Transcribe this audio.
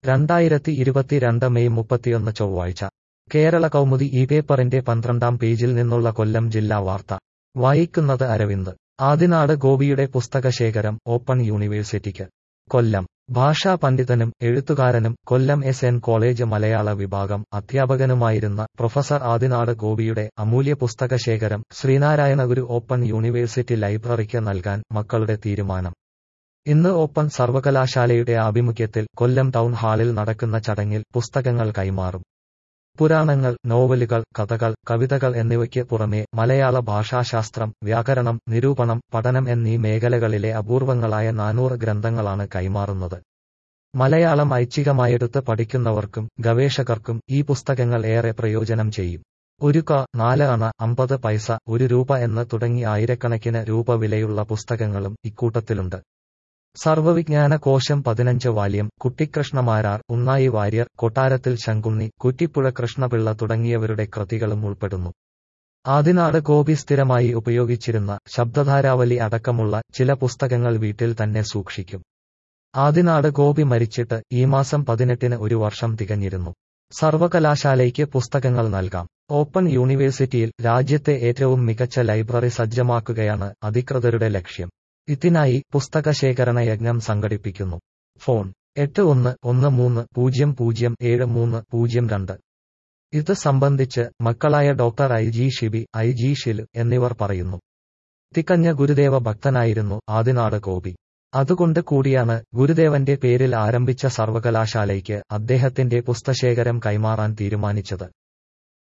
2022 May 31 ചൊവ്വാഴ്ച കേരള കൗമുദി ഈ പേപ്പറിന്റെ 12-ാം പേജിൽ നിന്നുള്ള കൊല്ലം ജില്ലാ വാർത്ത വായിക്കുന്നത് അരവിന്ദ്. ആദിനാട് ഗോപിയുടെ പുസ്തകശേഖരം ഓപ്പൺ യൂണിവേഴ്സിറ്റിക്ക്. കൊല്ലം. ഭാഷാ പണ്ഡിതനും എഴുത്തുകാരനും കൊല്ലം എസ്.എൻ. കോളേജ് മലയാള വിഭാഗം അധ്യാപകനുമായിരുന്ന പ്രൊഫസർ ആദിനാട് ഗോപിയുടെ അമൂല്യ പുസ്തകശേഖരം ശ്രീനാരായണഗുരു ഓപ്പൺ യൂണിവേഴ്സിറ്റി ലൈബ്രറിക്ക് നൽകാൻ മക്കളുടെ തീരുമാനം. ഇന്ന് ഓപ്പൺ സർവകലാശാലയുടെ ആഭിമുഖ്യത്തിൽ കൊല്ലം ടൗൺ ഹാളിൽ നടക്കുന്ന ചടങ്ങിൽ പുസ്തകങ്ങൾ കൈമാറും. പുരാണങ്ങൾ, നോവലുകൾ, കഥകൾ, കവിതകൾ എന്നിവയ്ക്ക് പുറമെ മലയാള ഭാഷാശാസ്ത്രം, വ്യാകരണം, നിരൂപണം, പഠനം എന്നീ മേഖലകളിലെ അപൂർവങ്ങളായ 400 ഗ്രന്ഥങ്ങളാണ് കൈമാറുന്നത്. മലയാളം ഐച്ഛികമായെടുത്ത് പഠിക്കുന്നവർക്കും ഗവേഷകർക്കും ഈ പുസ്തകങ്ങൾ ഏറെ പ്രയോജനം ചെയ്യും. 1 ക, 4 അണ, 50 പൈസ, 1 രൂപ എന്ന് തുടങ്ങി ആയിരക്കണക്കിന് രൂപ വിലയുള്ള പുസ്തകങ്ങളും ഇക്കൂട്ടത്തിലുണ്ട്. സർവ്വവിജ്ഞാന കോശം 15 വാല്യം, കുട്ടിക്കൃഷ്ണമാരാർ, ഉണ്ണായി വാര്യർ, കൊട്ടാരത്തിൽ ശങ്കുണ്ണി, കുറ്റിപ്പുഴ കൃഷ്ണപിള്ള തുടങ്ങിയവരുടെ കൃതികളും ഉൾപ്പെടുന്നു. ആദിനാട് ഗോപി സ്ഥിരമായി ഉപയോഗിച്ചിരുന്ന ശബ്ദധാരാവലി അടക്കമുള്ള ചില പുസ്തകങ്ങൾ വീട്ടിൽ തന്നെ സൂക്ഷിക്കും. ആദിനാട് ഗോപി മരിച്ചിട്ട് ഈ മാസം 18-ന് 1 വർഷം തികഞ്ഞിരുന്നു. സർവകലാശാലയ്ക്ക് പുസ്തകങ്ങൾ നൽകാം. ഓപ്പൺ യൂണിവേഴ്സിറ്റിയിൽ രാജ്യത്തെ ഏറ്റവും മികച്ച ലൈബ്രറി സജ്ജമാക്കുകയാണ് അധികൃതരുടെ ലക്ഷ്യം. ഇതിനായി പുസ്തകശേഖരണ യജ്ഞം സംഘടിപ്പിക്കുന്നു. ഫോൺ 8113007302. ഇത് സംബന്ധിച്ച് മക്കളായ doctor I G. Shibi, I G. Shilu എന്നിവർ പറയുന്നു. തികഞ്ഞ ഗുരുദേവ ഭക്തനായിരുന്നു ആദിനാട് ഗോപി. അതുകൊണ്ട് കൂടിയാണ് ഗുരുദേവന്റെ പേരിൽ ആരംഭിച്ച സർവകലാശാലയ്ക്ക് അദ്ദേഹത്തിന്റെ പുസ്തകശേഖരം കൈമാറാൻ തീരുമാനിച്ചത്.